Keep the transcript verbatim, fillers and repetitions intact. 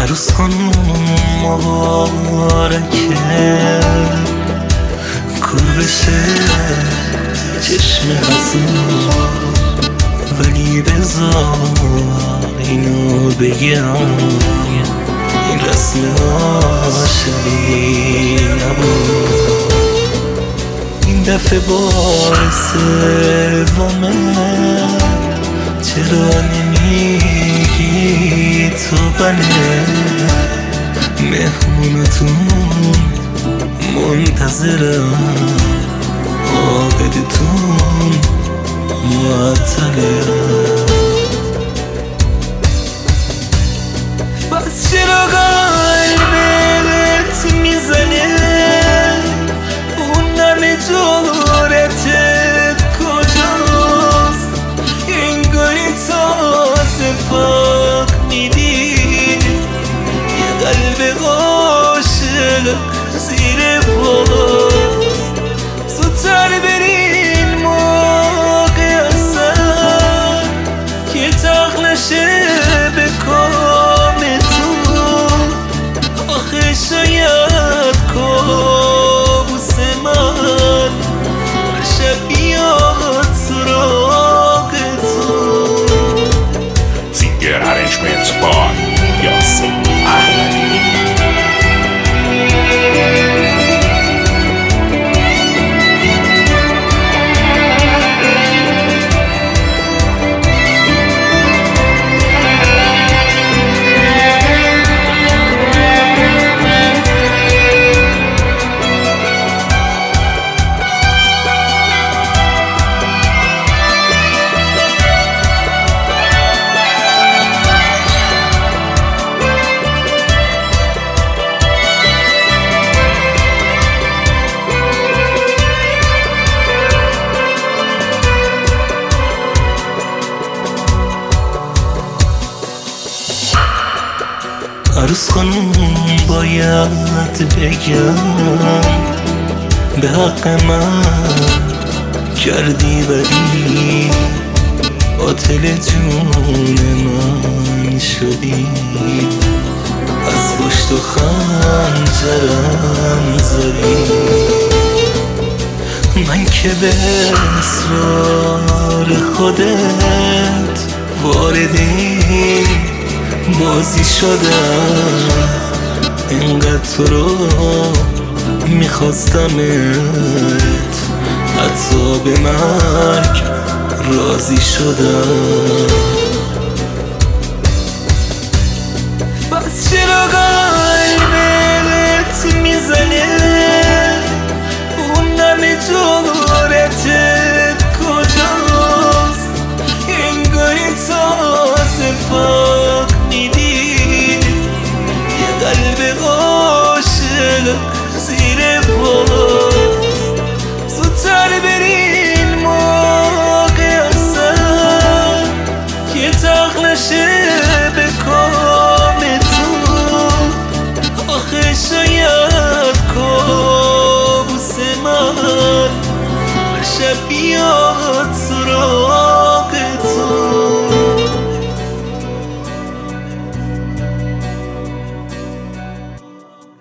عروس خانم مبارکه، کور بشه چشم حسود، ولی بذار اینو بگم این رسم عاشقی نبود. این دفعه بار سومه، چرا نمیگی تو بله؟ مهمونتون منتظرم، عاقدتون معطله. بس چرا قلبت میزنه؟ اون نمه جورتت کجاست؟ انگاری تازه فهمیدی یه قلب عاشق زیر پاست. زودتر برین موقع اصلا که تق نشه به کامتون. آخه شاید کابوس من شب بیاد سراغتون. Singer Arrangements by Yasin Ahmadi. عروس خانم باید بگم به حق من کردی، ولی قاتل جون من شدی. از پشت و خنجرم زدی، من که به اصرار خودت وارد این بازی شدم. اینقدر تو رو میخواستمت، حتی به مرگ راضی شدم.